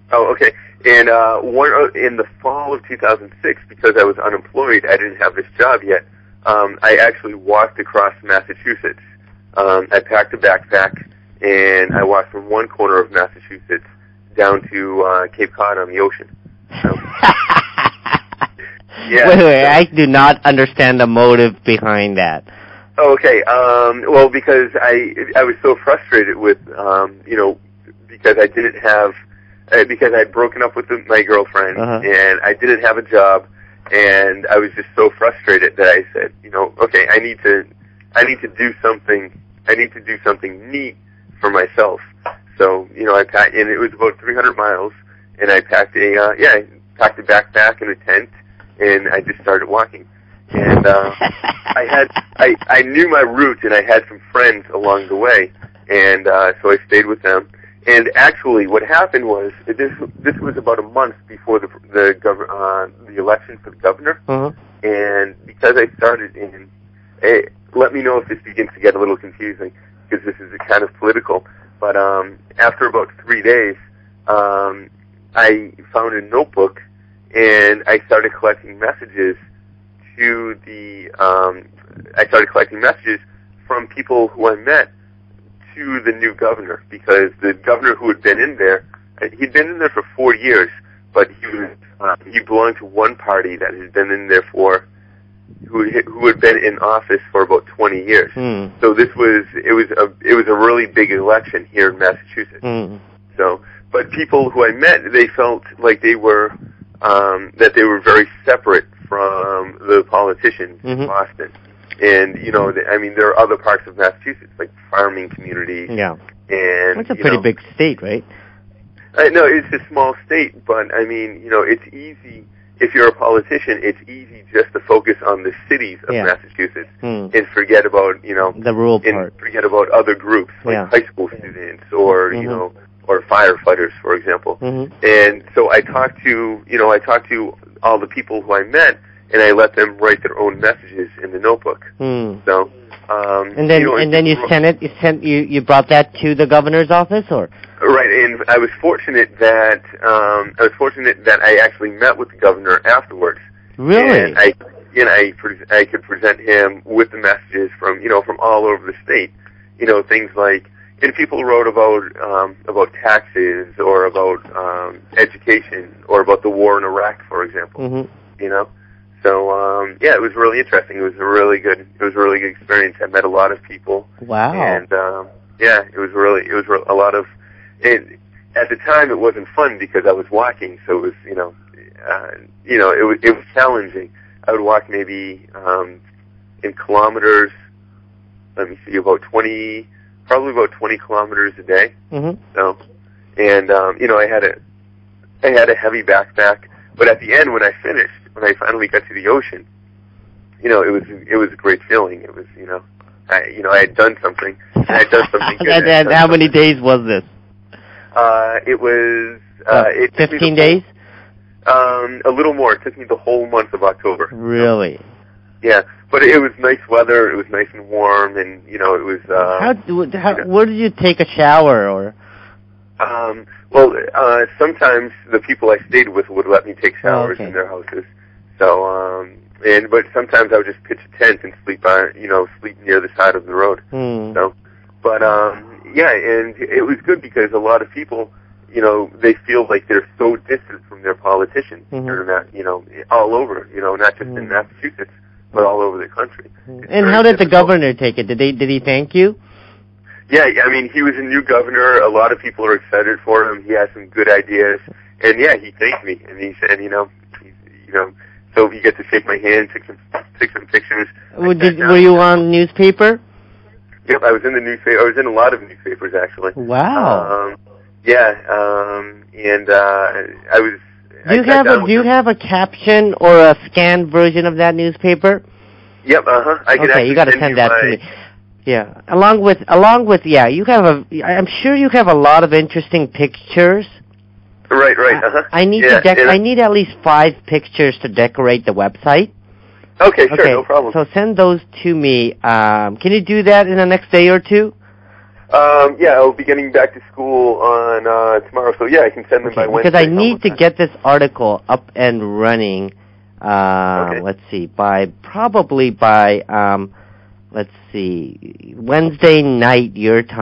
Oh, okay. And in the fall of 2006, because I was unemployed, I didn't have this job yet. I actually walked across Massachusetts. I packed a backpack, and I walked from one corner of Massachusetts down to Cape Cod on the ocean. So, yeah. Wait, I do not understand the motive behind that. Okay. Well, because I was so frustrated with, because I didn't have, because I had broken up with my girlfriend, and I didn't have a job, and I was just so frustrated that I said, okay, I need to do something. I need to do something neat for myself. So, I packed, and it was about 300 miles, and I packed I packed a backpack and a tent, and I just started walking. And I knew my route, and I had some friends along the way, and so I stayed with them. And actually, what happened was this was about a month before the election for the governor, and because I started in, let me know if this begins to get a little confusing because this is kind of political. But after about 3 days, I found a notebook, and I started collecting messages from people who I met to the new governor, because the governor who had been in there, he'd been in there for 4 years, but he belonged to one party that had been in there who had been in office for about 20 years. So it was a really big election here in Massachusetts. So, but people who I met, they felt like they were that they were very separate from the politicians in Boston. And, there are other parts of Massachusetts, like farming communities. Yeah. And it's a pretty big state, right? No, it's a small state, but, it's easy, if you're a politician, it's easy just to focus on the cities of Massachusetts and forget about, the rural part. And forget about other groups, like high school students or, or firefighters, for example. And so I talked to all the people who I met, and I let them write their own messages in the notebook. So, and then you brought that to the governor's office, or? Right, and I was fortunate that I actually met with the governor afterwards. Really? And I could present him with the messages from all over the state. Things like, and people wrote about taxes or about education or about the war in Iraq, for example. So it was really interesting. It was a really good experience. I met a lot of people. Wow. And it was a lot of. At the time, it wasn't fun because I was walking, so it was it was challenging. I would walk maybe in kilometers. Let me see, probably about 20 kilometers a day. So, and I had a heavy backpack, but at the end, when I finally got to the ocean, it was a great feeling. It was, I had done something. I had done something good. And how many days was this? It was 15 days. A little more. It took me the whole month of October. Really? Yeah, but it was nice weather. It was nice and warm, and it was. Where did you take a shower, or? Sometimes the people I stayed with would let me take showers in their houses. So, but sometimes I would just pitch a tent and sleep near the side of the road. So, but and it was good because a lot of people, they feel like they're so distant from their politicians. They're not, all over, not just in Massachusetts, but all over the country. And how did the governor take it? Did he thank you? Yeah, he was a new governor. A lot of people are excited for him. He has some good ideas, and he thanked me, and he said, so he got to shake my hand, took some pictures. Were you on newspaper? Yep, I was in the newspaper. I was in a lot of newspapers, actually. Wow. And I was. Do you have a caption or a scanned version of that newspaper? Yep. You got to send that to me. Yeah. Along with you have I'm sure you have a lot of interesting pictures. Right. I need I need at least 5 pictures to decorate the website. Okay, sure, no problem. So send those to me. Can you do that in the next day or two? Yeah, I'll be getting back to school on tomorrow, so yeah, I can send them by Wednesday. Because I need to get this article up and running. Let's see, probably by Wednesday night your time.